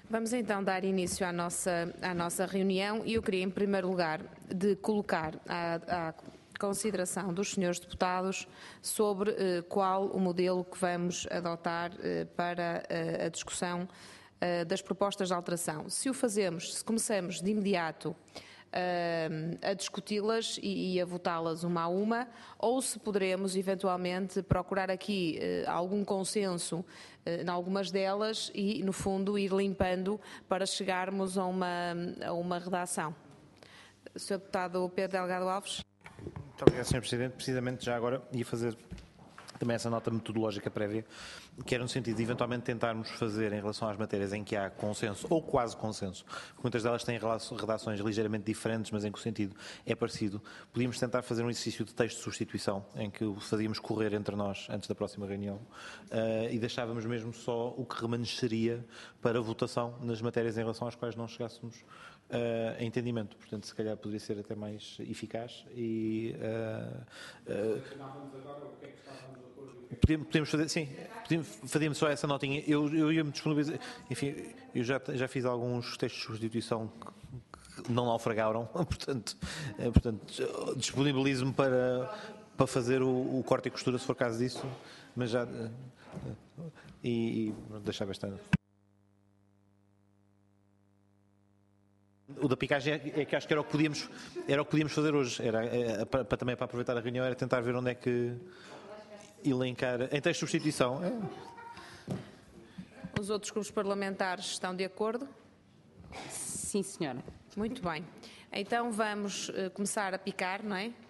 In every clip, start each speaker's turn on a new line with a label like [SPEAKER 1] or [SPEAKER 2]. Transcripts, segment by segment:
[SPEAKER 1] Vamos então dar início à nossa reunião e eu queria, em primeiro lugar, de colocar à consideração dos senhores deputados sobre qual o modelo que vamos adotar para a discussão das propostas de alteração. Se o fazemos, se começamos de imediato a discuti-las e a votá-las uma a uma, ou se poderemos eventualmente procurar aqui algum consenso em algumas delas e, no fundo, ir limpando para chegarmos a uma redação. Sr. Deputado Pedro Delgado Alves.
[SPEAKER 2] Muito obrigado, Sr. Presidente. Precisamente já agora ia fazer também essa nota metodológica prévia, que era no sentido de eventualmente tentarmos fazer em relação às matérias em que há consenso, ou quase consenso, porque muitas delas têm redações ligeiramente diferentes, mas em que o sentido é parecido. Podíamos tentar fazer um exercício de texto de substituição, em que o fazíamos correr entre nós antes da próxima reunião, e deixávamos mesmo só o que remanesceria para votação nas matérias em relação às quais não chegássemos a entendimento. Portanto, se calhar poderia ser até mais eficaz e... Podemos fazer, sim, fazíamos só essa notinha. Eu ia-me disponibilizar, enfim, eu já fiz alguns textos de substituição que não naufragaram, portanto disponibilizo-me para fazer o corte e costura se for caso disso, mas já e deixar bastante. O da picagem é que acho que era o que podíamos fazer hoje, também para aproveitar a reunião, era tentar ver onde é que elencar em texto de substituição.
[SPEAKER 1] Os outros grupos parlamentares estão de acordo?
[SPEAKER 3] Sim, senhora.
[SPEAKER 1] Muito bem. Então vamos começar a picar, não é?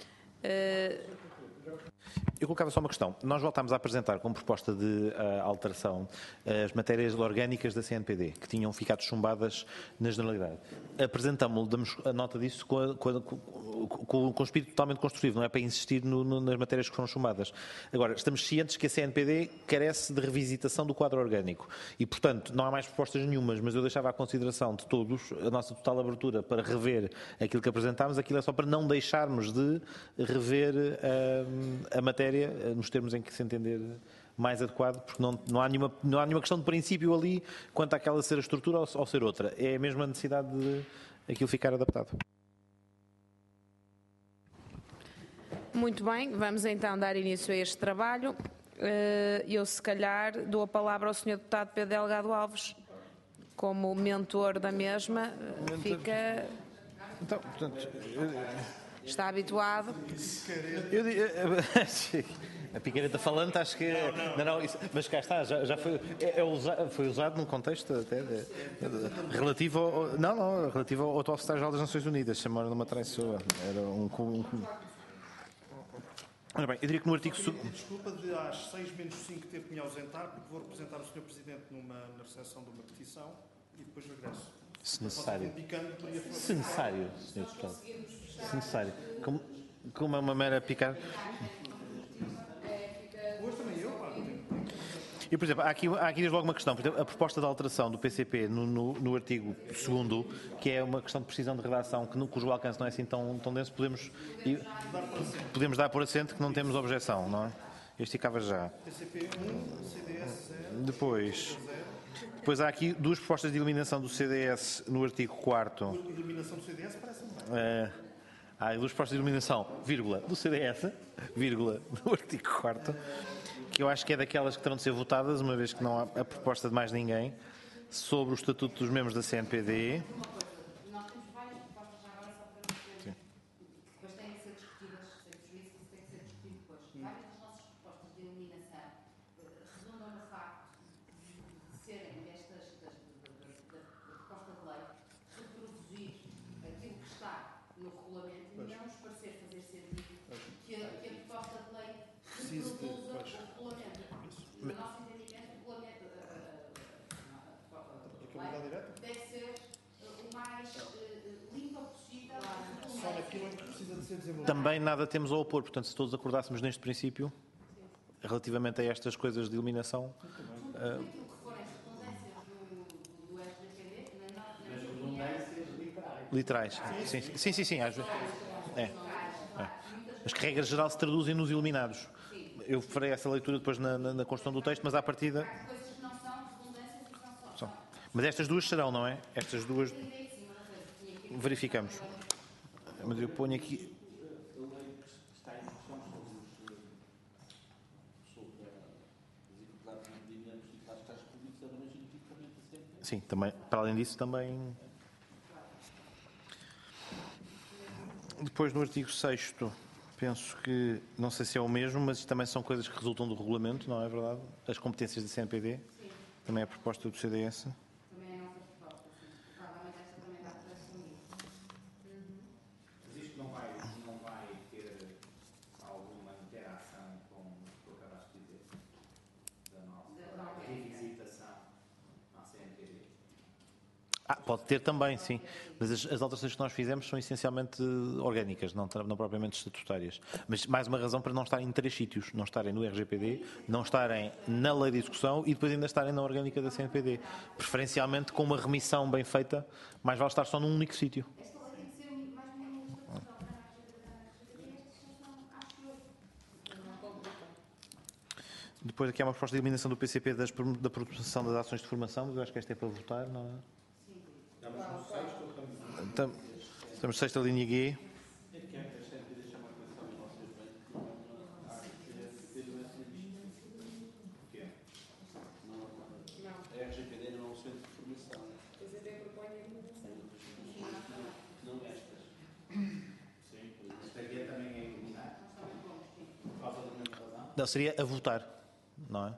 [SPEAKER 2] Eu colocava só uma questão. Nós voltámos a apresentar como proposta de alteração as matérias orgânicas da CNPD, que tinham ficado chumbadas na generalidade. Apresentámos-lo, damos a nota disso com o espírito totalmente construtivo, não é para insistir nas matérias que foram chumbadas. Agora, estamos cientes que a CNPD carece de revisitação do quadro orgânico e, portanto, não há mais propostas nenhumas, mas eu deixava à consideração de todos a nossa total abertura para rever aquilo que apresentámos. Aquilo é só para não deixarmos de rever a matéria nos termos em que se entender mais adequado, porque não há nenhuma questão de princípio ali quanto àquela ser a estrutura ou ser outra. É mesmo a necessidade de aquilo ficar adaptado.
[SPEAKER 1] Muito bem, vamos então dar início a este trabalho. Eu, se calhar, dou a palavra ao Sr. Deputado Pedro Delgado Alves, como mentor da mesma. Fica...
[SPEAKER 2] Então, portanto...
[SPEAKER 1] Está habituado?
[SPEAKER 2] A picareta falante, acho que... Não, mas cá está, já foi usado num contexto até relativo ao... relativo ao atual secretário-geral das Nações Unidas, chamado numa traiçoa. Era Ora bem, eu diria que no artigo...
[SPEAKER 4] Desculpa de às 6:05 ter que me ausentar, porque vou representar o Sr. Presidente na recepção de uma petição e depois regresso.
[SPEAKER 2] Se necessário. Se necessário, Sr. Deputado. Se necessário. Como é uma mera picar...
[SPEAKER 4] Hoje também eu, pá.
[SPEAKER 2] E, por exemplo, há aqui desde logo uma questão. Por exemplo, a proposta de alteração do PCP no artigo 2º, que é uma questão de precisão de redação, cujo alcance não é assim tão denso, podemos dar por assento que não temos objeção, não é? Este ficava já.
[SPEAKER 4] PCP 1, CDS 0.
[SPEAKER 2] Depois há aqui duas propostas de eliminação do CDS no artigo 4º.
[SPEAKER 4] Eliminação do CDS parece-me bem.
[SPEAKER 2] Há duas propostas de eliminação, vírgula, do CDS, vírgula, do artigo 4º, que eu acho que é daquelas que terão de ser votadas, uma vez que não há a proposta de mais ninguém, sobre o estatuto dos membros da CNPD.
[SPEAKER 5] Nós temos várias propostas já agora, só para perceber. Depois têm que ser discutidas, sem prejuízo, isso tem que ser discutido depois. Várias das nossas propostas de eliminação redundam no facto de serem destas da proposta de lei reproduzir aquilo que está no regulamento e não nos parecer fazer sentido que a proposta de lei reproduza o regulamento. No nosso entendimento, o regulamento deve ser o mais limpa possível.
[SPEAKER 4] Só naquilo que precisa de ser desenvolvido.
[SPEAKER 2] Também nada temos a opor, portanto, se todos acordássemos neste princípio, relativamente a estas coisas de eliminação...
[SPEAKER 5] Aquilo que forem as redundâncias do SGPD, nas redundâncias
[SPEAKER 2] literais. Sim. Às vezes. Mas que, regra geral, se traduzem nos eliminados. Eu farei essa leitura depois na construção do texto, mas à partida...
[SPEAKER 5] coisas que não são redundâncias e que não são.
[SPEAKER 2] Mas estas duas serão, não é? Estas duas verificamos. Mas eu ponho aqui. Sim, também, para além disso, também. Depois, no artigo 6º, penso que, não sei se é o mesmo, mas também são coisas que resultam do regulamento, não é verdade? As competências da CNPD, também é a proposta do CDS.
[SPEAKER 5] Também é a nossa proposta, sim. Provavelmente esta também está para assumir.
[SPEAKER 6] Mas isto não vai ter alguma interação com o que eu acabaste de dizer? Da nossa revisitação à CNPD?
[SPEAKER 2] Pode ter também, sim. Mas as alterações que nós fizemos são essencialmente orgânicas, não propriamente estatutárias. Mas mais uma razão para não estarem em 3 sítios. Não estarem no RGPD, não estarem na lei de execução e depois ainda estarem na orgânica da CNPD. Preferencialmente com uma remissão bem feita, mais vale estar só num único sítio.
[SPEAKER 5] Esta lei tem que ser mais minimalista possível para a RGPD. Esta exceção, acho eu.
[SPEAKER 2] Depois aqui há uma proposta de eliminação do PCP da promoção das ações de formação, mas eu acho que esta é para votar, não é? Estamos sexta linha G.
[SPEAKER 6] A RGPD não é um centro de formação. O PCP propõe a eliminação. Não estas. Sim. Esta aqui também é eliminar. Por causa da mesma razão.
[SPEAKER 2] Não, seria a votar, não é?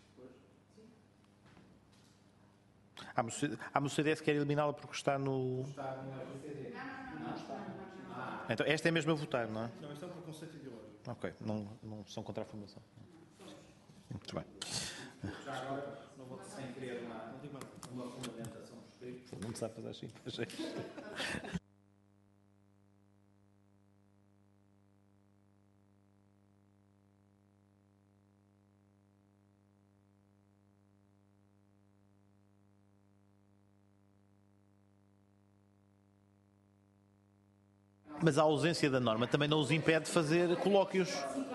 [SPEAKER 2] Mas o CDS quer eliminá-la porque está no...
[SPEAKER 6] Está no RGPD. Não está.
[SPEAKER 2] Então, esta é mesmo a votar, não é?
[SPEAKER 4] Não, isto é um preconceito ideológico.
[SPEAKER 2] Ok, não são contra a formação. Muito bem.
[SPEAKER 6] Já agora, não vou sem querer uma fundamentação escrita.
[SPEAKER 2] Não me sabe fazer assim. Mas a ausência da norma também não os impede de fazer colóquios.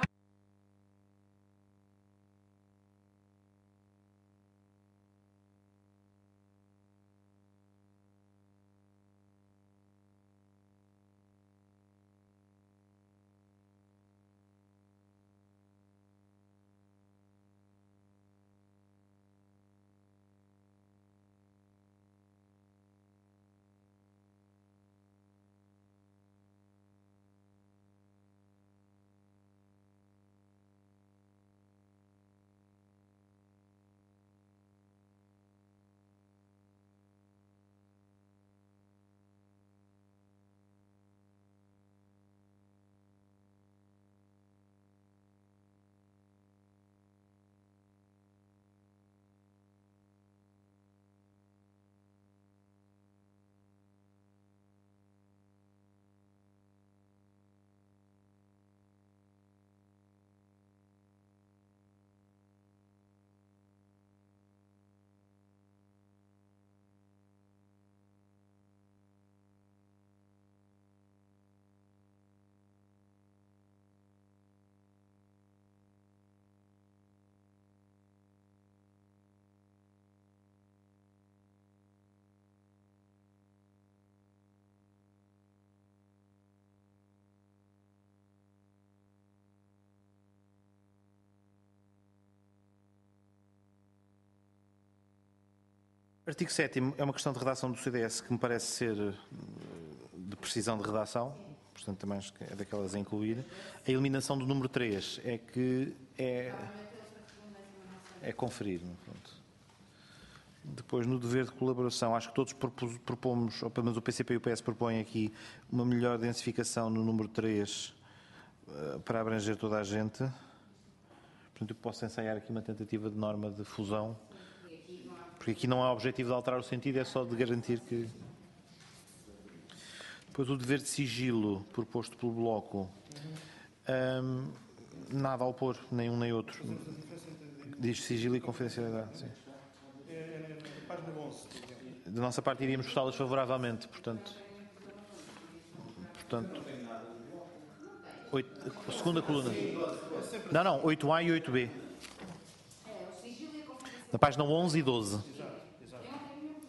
[SPEAKER 2] Artigo 7º é uma questão de redação do CDS que me parece ser de precisão de redação, portanto também acho que é daquelas a incluir. A eliminação do número 3 é que é conferir. Pronto. Depois, no dever de colaboração, acho que todos propomos, ou pelo menos o PCP e o PS propõem aqui, uma melhor densificação no número 3 para abranger toda a gente. Portanto, eu posso ensaiar aqui uma tentativa de norma de fusão, porque aqui não há objetivo de alterar o sentido, é só de garantir que... Depois o dever de sigilo, proposto pelo Bloco, nada a opor, nem um nem outro. Diz sigilo e confidencialidade, sim.
[SPEAKER 4] É na página 11.
[SPEAKER 2] Da nossa parte iríamos votá-las favoravelmente, portanto... Segunda coluna. Não, 8A e 8B. Na página 11 e 12.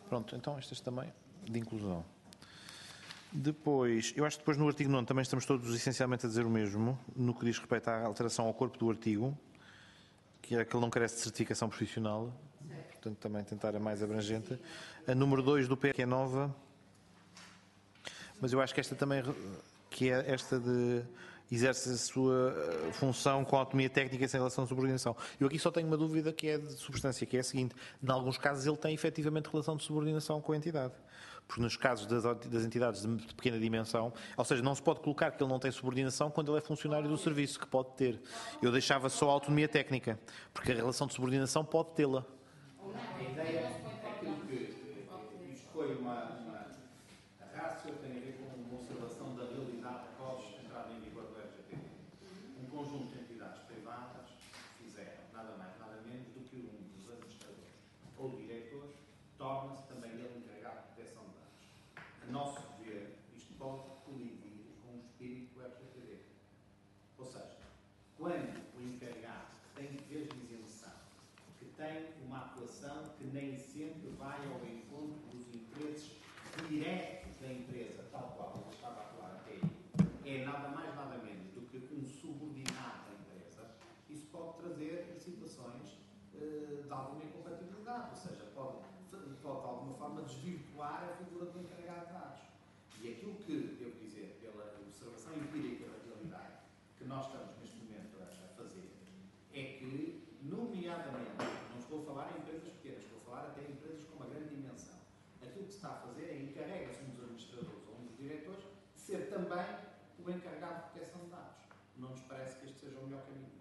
[SPEAKER 2] Pronto, então estas também de inclusão. Depois, eu acho que depois no artigo 9 também estamos todos essencialmente a dizer o mesmo, no que diz respeito à alteração ao corpo do artigo, que é que ele não carece de certificação profissional, portanto também tentar a mais abrangente. A número 2 do PE, que é nova, mas eu acho que esta também, que é esta de exerce a sua função com autonomia técnica sem relação de subordinação. Eu aqui só tenho uma dúvida que é de substância, que é a seguinte: em alguns casos ele tem efetivamente relação de subordinação com a entidade. Porque nos casos das entidades de pequena dimensão, ou seja, não se pode colocar que ele não tem subordinação quando ele é funcionário do serviço, que pode ter. Eu deixava só a autonomia técnica, porque a relação de subordinação pode tê-la.
[SPEAKER 6] A ideia é aquilo que isto foi uma ratio, tem a ver com uma observação da realidade após a entrada em vigor do RGPD. Um conjunto de entidades privadas fizeram nada mais, nada menos do que um dos administradores ou diretores torna-se também ele encarregado de proteção de dados. A nosso ver, isto pode colidir com o espírito do RGPD. Ou seja, quando o encarregado tem deveres de isenção, que tem uma atuação que nem sempre vai ao encontro dos interesses diretos da empresa, tal qual ele estava a atuar até aí, é nada mais, nada menos do que um subordinado da empresa. Isso pode trazer situações de alguma incompatibilidade, ou seja, pode de alguma forma desvirtuar a figura do encarregado de dados. E aquilo que devo dizer, pela observação empírica da realidade que nós estamos neste momento a fazer, é que, nomeadamente, não estou a falar em empresas pequenas, estou a falar até em empresas com uma grande dimensão, aquilo que se está a fazer é encarrega-se um dos administradores ou um dos diretores de ser também o encarregado de proteção de dados. Não nos parece que este seja o melhor caminho.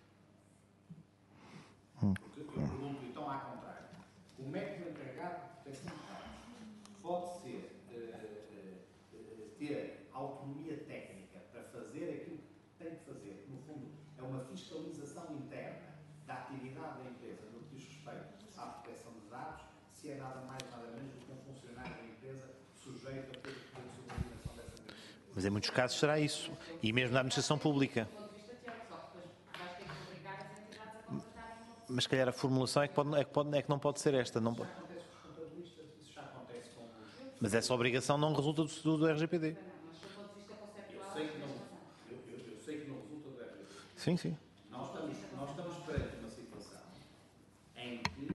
[SPEAKER 6] Porque eu pergunto, então, ao contrário, como é que o encarregado de proteção de dados pode ser, ter autonomia técnica para fazer aquilo que tem que fazer, que no fundo é uma fiscalização interna da atividade da empresa no que diz respeito à proteção de dados, se é nada mais, nada menos do que um funcionário da empresa sujeito a ter o poder de subordinação dessa mesma.
[SPEAKER 2] Mas em muitos casos será isso, e mesmo na administração pública. Mas se calhar a formulação é que não pode ser esta. Não pode.
[SPEAKER 6] Acontece com os contabilistas, isso já acontece com os...
[SPEAKER 2] Mas essa obrigação não resulta do RGPD.
[SPEAKER 6] Eu sei que não resulta do RGPD.
[SPEAKER 2] Sim, sim.
[SPEAKER 6] Nós estamos perante uma situação em que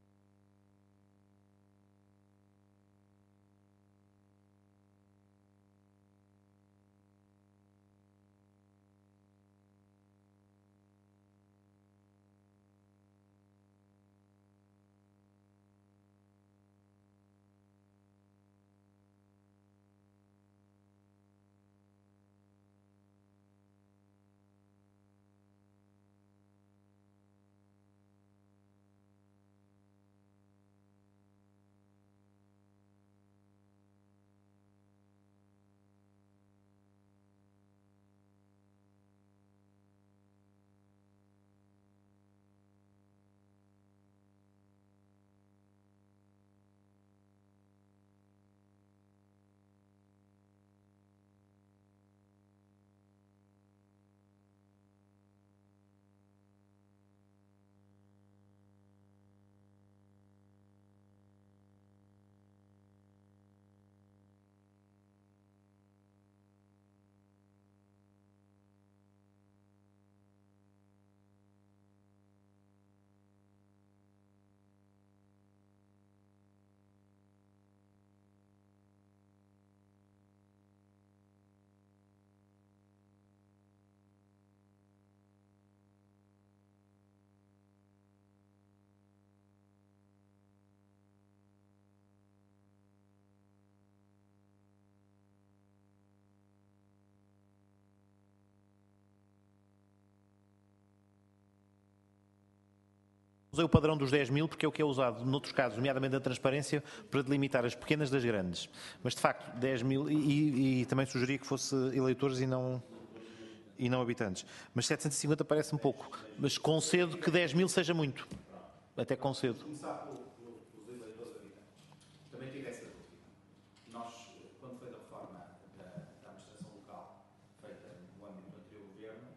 [SPEAKER 2] Usei o padrão dos 10 mil porque é o que é usado, noutros casos, nomeadamente da transparência, para delimitar as pequenas das grandes. Mas, de facto, 10 mil, e também sugeria que fosse eleitores e não habitantes. Mas 750 parece-me pouco. Mas concedo que 10 mil seja muito. Até concedo.
[SPEAKER 6] começar pelos eleitores habitantes. Também tive essa dúvida. Nós, quando foi da reforma da administração local, feita no âmbito do anterior governo,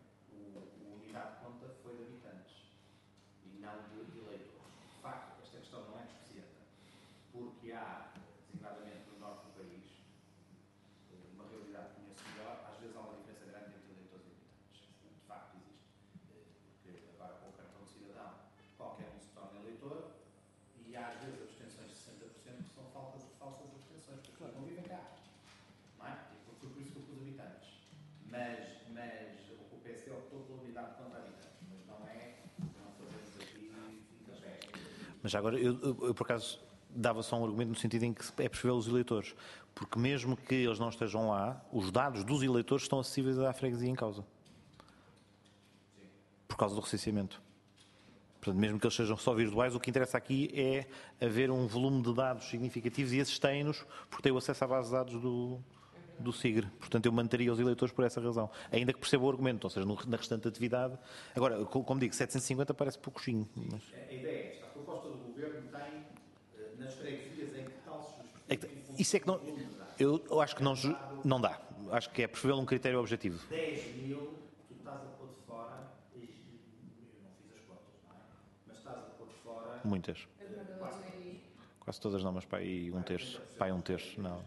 [SPEAKER 6] o unidade de conta foi de habitantes e não de eleitores. De facto, esta questão não é específica, porque há há, designadamente no norte do país, uma realidade que conheço melhor, às vezes há uma diferença grande entre eleitores e habitantes. De facto existe. Porque agora com o cartão de cidadão qualquer um se torna eleitor e há às vezes abstenções de 60% que são falsas abstenções, porque as pessoas não vivem cá. Não é? E foi por isso que eu pus habitantes. Mas o PSD optou pela unidade contra habitantes, mas não fazemos aqui fim da peste.
[SPEAKER 2] Mas agora, eu por acaso dava só um argumento no sentido em que é preferível os eleitores, porque mesmo que eles não estejam lá, os dados dos eleitores estão acessíveis à freguesia em causa. Por causa do recenseamento. Portanto, mesmo que eles sejam só virtuais, o que interessa aqui é haver um volume de dados significativos e esses têm-nos porque têm o acesso à base de dados do SIGRE. Portanto, eu manteria os eleitores por essa razão. Ainda que perceba o argumento, ou seja, na restante atividade. Agora, como digo, 750 parece pouquinho. Mas...
[SPEAKER 6] A ideia é esta. A proposta do Governo tem, nas freguesias em que tal se justifica...
[SPEAKER 2] Isso é que não... Eu acho que não dá. Acho que é preferível um critério objetivo.
[SPEAKER 6] 10.000, tu estás a pôr de fora... Eu não fiz as contas, não é? Mas estás a pôr de fora...
[SPEAKER 2] Muitas. Quase todas não, mas para aí um terço. Para aí um terço, não.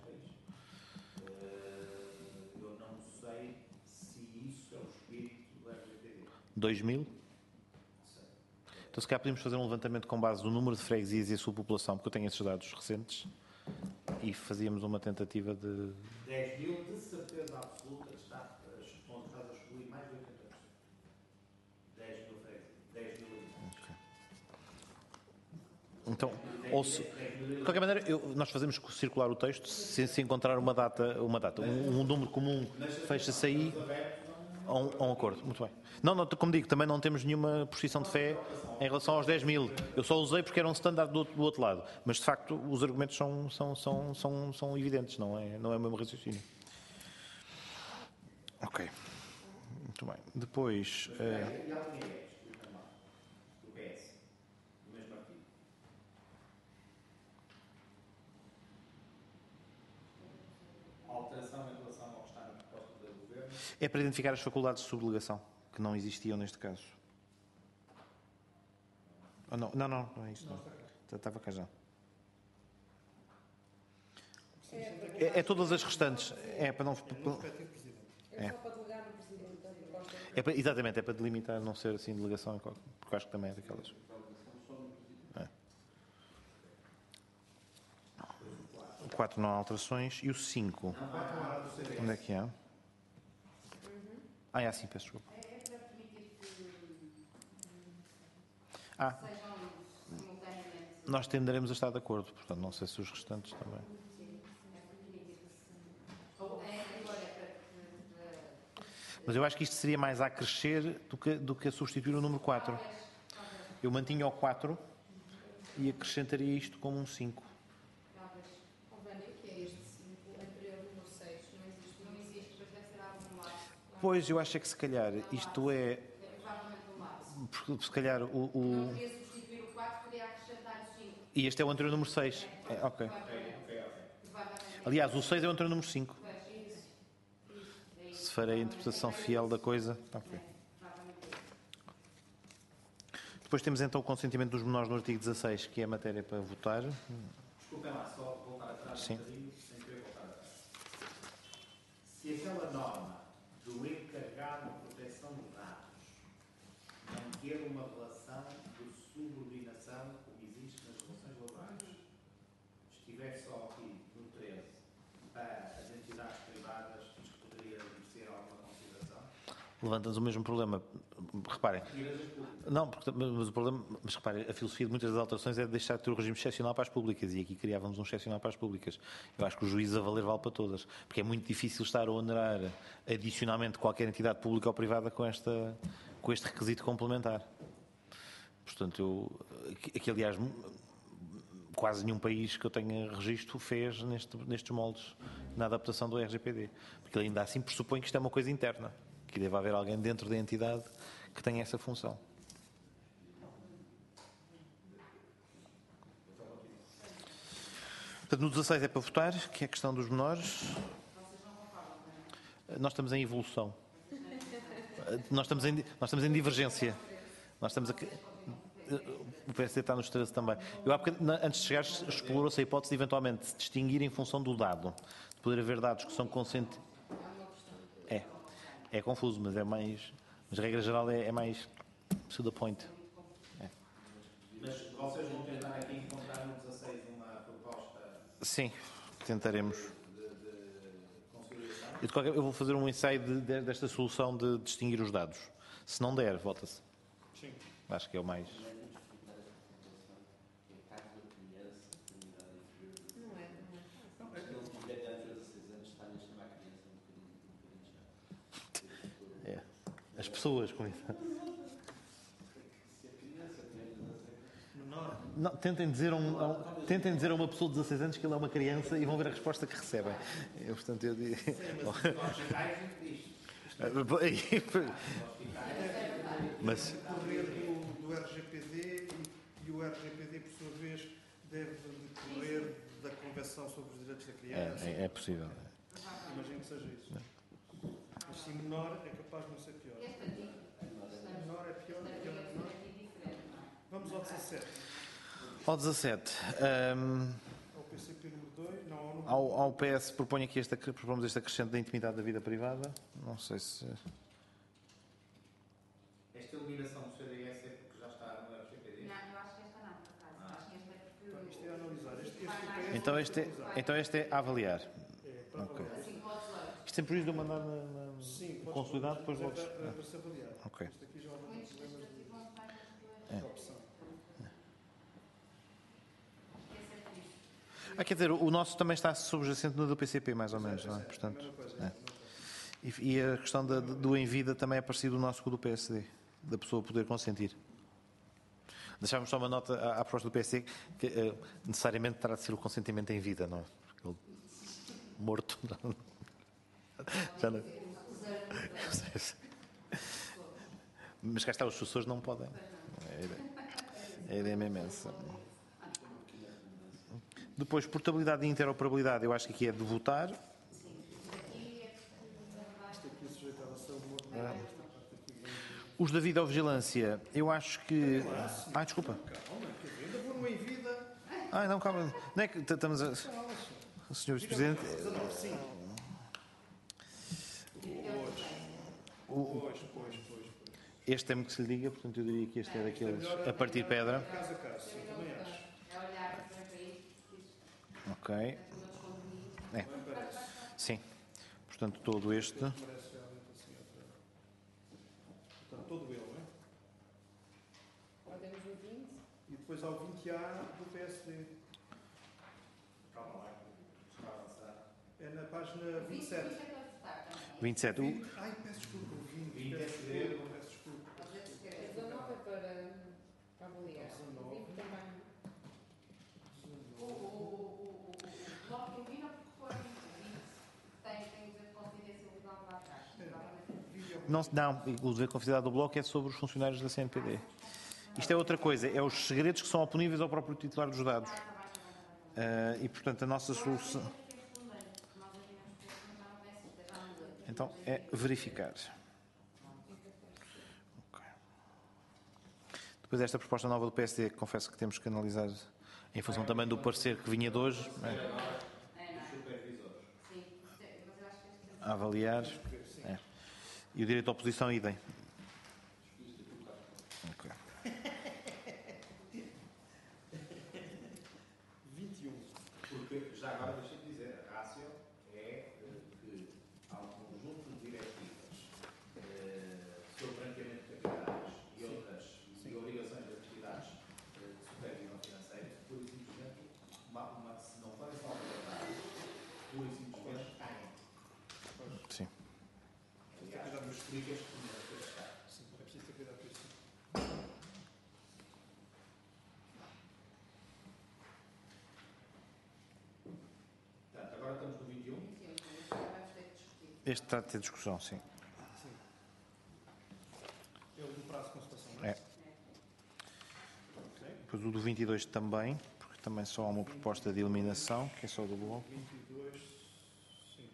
[SPEAKER 6] Eu não sei se isso é o espírito do RGPD.
[SPEAKER 2] 2.000? Então, se calhar podemos fazer um levantamento com base no número de freguesias e a sua população, porque eu tenho esses dados recentes, e fazíamos uma tentativa de...
[SPEAKER 6] 10.000, de certeza absoluta, estás a excluir mais de 80%. 10.000 freguesias. 10.000 habitantes.
[SPEAKER 2] Então, ou se... De qualquer maneira, nós fazemos circular o texto, se encontrar uma data, um número comum, fecha-se aí a um acordo. Muito bem. Não, como digo, também não temos nenhuma posição de fé em relação aos 10.000. Eu só usei porque era um standard do outro lado. Mas, de facto, os argumentos são evidentes, não é o mesmo raciocínio. Ok. Muito bem. Depois...
[SPEAKER 6] E a linha do PS, do mesmo artigo. Alteração em relação ao que está na proposta do Governo.
[SPEAKER 2] É para identificar as faculdades de subdelegação, que não existiam neste caso. Oh, não é isso. Não. Estava cá já. É todas as restantes. É para não...
[SPEAKER 1] É só para delegar no Presidente.
[SPEAKER 2] Exatamente, é para delimitar, não ser assim delegação, porque eu acho que também é daquelas. É. O 4 não há alterações. E o 5? Onde é que é? É assim, peço desculpa.
[SPEAKER 5] É para permitir que sejam simultaneamente.
[SPEAKER 2] Nós tenderemos a estar de acordo, portanto, não sei se os restantes também. Mas eu acho que isto seria mais a acrescer do que a substituir o número 4. Eu mantinha o 4 e acrescentaria isto como um 5.
[SPEAKER 5] Talvez. Convênio, que é este 5, anterior ao número 6, não existe, mas deve ser algum lado.
[SPEAKER 2] Pois, eu acho é que se calhar isto é...
[SPEAKER 5] Provavelmente um lado.
[SPEAKER 2] Porque se calhar
[SPEAKER 5] Não queria substituir o 4, queria acrescentar o 5.
[SPEAKER 2] E este é o anterior número 6. Ok. Aliás, o 6 é o anterior número 5. Se farei a interpretação fiel da coisa. Ok. Depois temos então o consentimento dos menores no artigo 16, que é a matéria para votar.
[SPEAKER 6] Desculpem lá, só voltar atrás
[SPEAKER 2] Sim.
[SPEAKER 6] um bocadinho, sem querer voltar atrás. Se aquela norma do encarregado de proteção de dados não ter uma relação de subordinação, como existe nas relações laborais, estiver só aqui no 13 para as entidades privadas, isto poderia merecer alguma consideração?
[SPEAKER 2] Levanta-nos o mesmo problema. Reparem. Não, mas o problema, mas reparem, a filosofia de muitas das alterações é deixar de ter o regime excepcional para as públicas e aqui criávamos um excepcional para as públicas. Eu acho que o juízo a valer vale para todas, porque é muito difícil estar a onerar adicionalmente qualquer entidade pública ou privada com este requisito complementar. Portanto, aqui aliás, quase nenhum país que eu tenha registro fez nestes moldes na adaptação do RGPD, porque ele ainda assim pressupõe que isto é uma coisa interna, que deve haver alguém dentro da entidade que tenha essa função. Portanto, no 16 é para votar, que é a questão dos menores. Nós estamos em evolução. Nós estamos em divergência. Nós estamos o PSD está nos 13 também. Eu há bocado, antes de chegar, explorou-se a hipótese de eventualmente se distinguir em função do dado. De poder haver dados que são consentidos. É confuso, mas é mais. Mas a regra geral é mais to the point.
[SPEAKER 6] Mas vocês vão tentar aqui encontrar no 16 uma proposta
[SPEAKER 2] Sim, tentaremos.
[SPEAKER 6] de conciliação?
[SPEAKER 2] Eu vou fazer um ensaio desta solução de distinguir os dados. Se não der, vota-se.
[SPEAKER 4] Sim.
[SPEAKER 2] Acho que é o mais. É. As pessoas com isso. Não, tentem dizer a uma pessoa de 16 anos que ele é uma criança e vão ver a resposta que recebem. Portanto, eu digo. Mas.
[SPEAKER 4] Decorrer do RGPD e o RGPD, por sua vez, deve decorrer da Convenção sobre os Direitos da Criança.
[SPEAKER 2] É possível.
[SPEAKER 4] Imagino que seja isso. Mas se menor é capaz de não ser pior. Menor é pior, pior é menor. Vamos ao 17.
[SPEAKER 2] Ao 17.
[SPEAKER 4] Ao PCP número 2. Não, ao número
[SPEAKER 2] Ao PS propõe aqui propomos este acrescente da intimidade da vida privada. Não sei se.
[SPEAKER 6] Esta eliminação do CDS é porque já está no RGPD?
[SPEAKER 5] Não, eu acho que esta não, por acaso. Acho que esta é porque...
[SPEAKER 4] Isto é a analisar. Este PS
[SPEAKER 2] Então este é a avaliar.
[SPEAKER 4] é para
[SPEAKER 2] Ok.
[SPEAKER 4] avaliar.
[SPEAKER 5] Assim, podes ler.
[SPEAKER 2] Isto sempre prejuízo de eu mandar
[SPEAKER 4] Sim,
[SPEAKER 2] no
[SPEAKER 4] podes
[SPEAKER 2] consolidado, depois
[SPEAKER 4] pôr,
[SPEAKER 2] logo.
[SPEAKER 4] mas é para se avaliar.
[SPEAKER 2] Ok.
[SPEAKER 4] Isto aqui já houve
[SPEAKER 5] Muitos
[SPEAKER 4] problemas
[SPEAKER 5] legislativos vão ficar
[SPEAKER 4] de
[SPEAKER 5] com
[SPEAKER 4] opção.
[SPEAKER 5] esse é triste.
[SPEAKER 2] Quer dizer, o nosso também está subjacente no do PCP, mais ou menos, não é?
[SPEAKER 4] A
[SPEAKER 2] Portanto,
[SPEAKER 4] mesma coisa,
[SPEAKER 2] é.
[SPEAKER 4] a mesma coisa.
[SPEAKER 2] E a questão do em vida também é parecido o nosso com o do PSD, da pessoa poder consentir. Deixávamos só uma nota à proposta do PSD que necessariamente terá de ser o consentimento em vida, não é? Porque ele morto. Não. Já não. Mas cá está, os sucessores não podem. A ideia é mesmo essa. Depois, portabilidade e interoperabilidade, eu acho que aqui é de votar.
[SPEAKER 4] Isto aqui sujeitava a ser humor. Esta parte aqui vem.
[SPEAKER 2] Os da videovigilância, eu acho que. Desculpa.
[SPEAKER 4] Calma, quer dizer, ainda vou no em vida.
[SPEAKER 2] Não, calma. Não é que estamos a. Senhor Vice-Presidente.
[SPEAKER 4] Sim. Pois.
[SPEAKER 2] Este temo que se lhe diga, portanto eu diria que este é daqueles a partir de pedra.
[SPEAKER 4] Caso a caso, sim, também acho.
[SPEAKER 5] É olhar para isto,
[SPEAKER 2] Ok.
[SPEAKER 5] é tudo desconhecido.
[SPEAKER 2] Sim. Portanto, todo este.
[SPEAKER 4] Parece realmente assim outra. Portanto, todo ele, não é?
[SPEAKER 1] Agora temos o 20.
[SPEAKER 4] E depois há o 20A do PSD.
[SPEAKER 6] Calma lá, está a avançar.
[SPEAKER 4] É na página 27.
[SPEAKER 2] 27.
[SPEAKER 4] Ai, peço desculpa, o 20.
[SPEAKER 6] 20 é
[SPEAKER 4] Peço
[SPEAKER 6] ceder.
[SPEAKER 4] desculpa, peço desculpa.
[SPEAKER 1] 19 é para avaliar.
[SPEAKER 4] 19.
[SPEAKER 1] 20 também.
[SPEAKER 5] O bloco que eu vi não porque tem o dever de confidencialidade lá atrás.
[SPEAKER 2] Não, o dever de confidencialidade do bloco é sobre os funcionários da CNPD. Isto é outra coisa, é os segredos que são oponíveis ao próprio titular dos dados. E, portanto, a nossa solução. Então, é verificar. Ok. Depois esta proposta nova do PSD, confesso que temos que analisar em função também do parecer que vinha de hoje. A avaliar. É. E o direito à oposição, idem. Ok.
[SPEAKER 4] 21.
[SPEAKER 6] Porque, já agora deixa-me dizer, a rácio é que há um conjunto de diretivas sobre branqueamento de capitais e outras e obrigações de atividades de supervisão financeira, por e simplesmente, se não forem salvaguardadas, por e simplesmente caem.
[SPEAKER 2] Sim.
[SPEAKER 6] Aliás, me explicas como as coisas caem.
[SPEAKER 4] Sim, é preciso ter cuidado com isso.
[SPEAKER 6] Portanto, agora estamos no 21.
[SPEAKER 2] Este trata de ter discussão, sim.
[SPEAKER 4] É o do prazo de consultação, não é?
[SPEAKER 2] É. Depois o do 22 também, porque também só há uma proposta de eliminação, que é só do bloco.
[SPEAKER 4] 22, sim.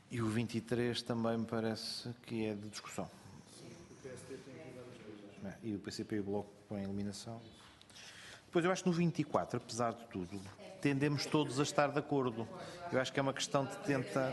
[SPEAKER 2] E o 23 também me parece que é de discussão.
[SPEAKER 4] O PSD tem aqui várias coisas.
[SPEAKER 2] E o PCP e o Bloco põem a eliminação. Depois eu acho que no 24, apesar de tudo, tendemos todos a estar de acordo. Eu acho que é uma questão de tentar...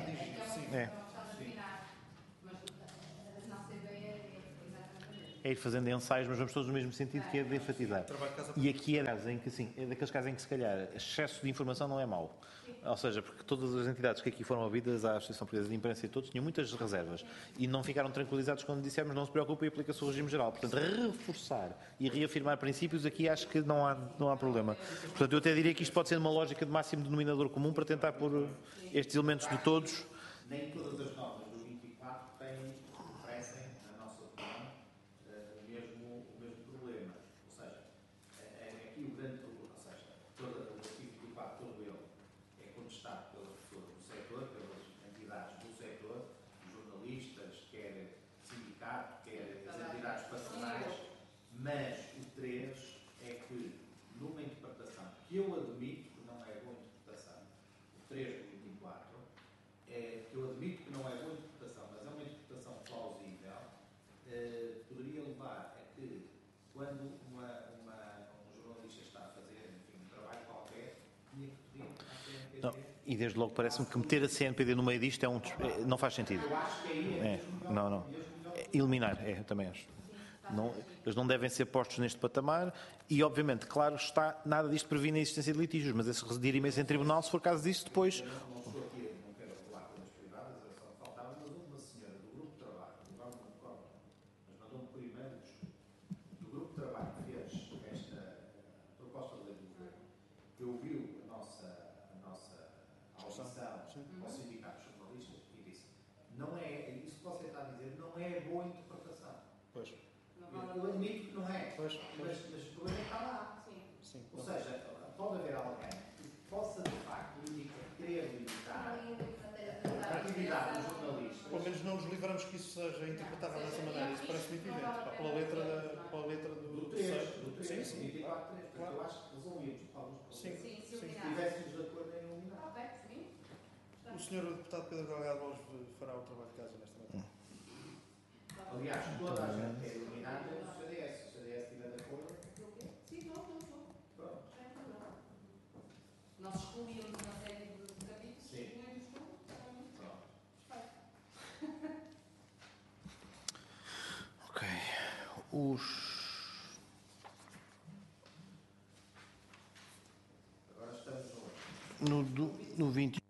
[SPEAKER 2] É ir fazendo ensaios, mas vamos todos no mesmo sentido, que é de enfatizar. E aqui é daqueles casos em que, se calhar, excesso de informação não é mau. Ou seja, porque todas as entidades que aqui foram ouvidas, a Associação Portuguesa de Imprensa e todos, tinham muitas reservas e não ficaram tranquilizados quando dissemos não se preocupe e aplica-se o regime geral. Portanto, reforçar e reafirmar princípios, aqui acho que não há problema. Portanto, eu até diria que isto pode ser uma lógica de máximo denominador comum para tentar pôr estes elementos de todos.
[SPEAKER 6] Nem todas as notas do 24 oferecem, na nossa opinião, o mesmo problema. Ou seja, aqui o grande problema, ou seja, todo o artigo 24, todo ele, é contestado pelas pessoas do setor, pelas entidades do setor, jornalistas, quer sindicato, quer as entidades patronais, mas o 3 é que, numa interpretação que eu admito que não é boa interpretação, o 3 do 24, que eu admito que não é boa interpretação, mas é uma interpretação plausível, poderia levar a que, quando um jornalista está a fazer, enfim, um trabalho qualquer, tinha que pedir à CNPD.
[SPEAKER 2] Não, e desde logo parece-me que meter a CNPD no meio disto não faz sentido.
[SPEAKER 6] Eu acho que aí é
[SPEAKER 2] Não. Eliminar, eu também acho. Não, eles não devem ser postos neste patamar e, obviamente, claro está, nada disto previne a existência de litígios, mas esse redirimento em tribunal, se for caso disso, depois...
[SPEAKER 6] Não estou aqui, não quero falar coisas privadas, era só que faltava, mas houve uma senhora do grupo de trabalho, agora não me recordo, mas mandou-me por e-mail do grupo de trabalho que fez esta proposta de lei do governo, que ouviu a nossa audição ao sindicato de jornalistas e disse, não é, isso que você está a dizer, não é boa interpretação.
[SPEAKER 4] Pois.
[SPEAKER 6] Eu admito que não é,
[SPEAKER 4] Pois.
[SPEAKER 6] mas o problema está lá.
[SPEAKER 4] Sim.
[SPEAKER 6] Ou seja, pode haver alguém que possa, de facto, querer limitar a atividade dos jornalistas.
[SPEAKER 4] Pelo menos não nos livramos que isso seja interpretável dessa maneira. Isso parece muito evidente. Pela letra do
[SPEAKER 6] 3,
[SPEAKER 4] Sim, sim.
[SPEAKER 6] 24, 3. Claro. Eu acho que resolvíamos alguns problemas.
[SPEAKER 4] Sim.
[SPEAKER 6] Se estivéssemos de acordo em eliminar.
[SPEAKER 4] O senhor deputado Pedro Delgado Alves fará o trabalho de casa nesta matéria.
[SPEAKER 6] Aliás, toda a gente quer eliminar menos o CDS. Se o CDS estiver de acordo.
[SPEAKER 5] Sim, estou.
[SPEAKER 6] Pronto.
[SPEAKER 5] Nós excluímos uma série de capítulos,
[SPEAKER 6] Sim.
[SPEAKER 5] excluímos tudo.
[SPEAKER 6] Pronto.
[SPEAKER 2] Ok.
[SPEAKER 6] Agora estamos no
[SPEAKER 2] 20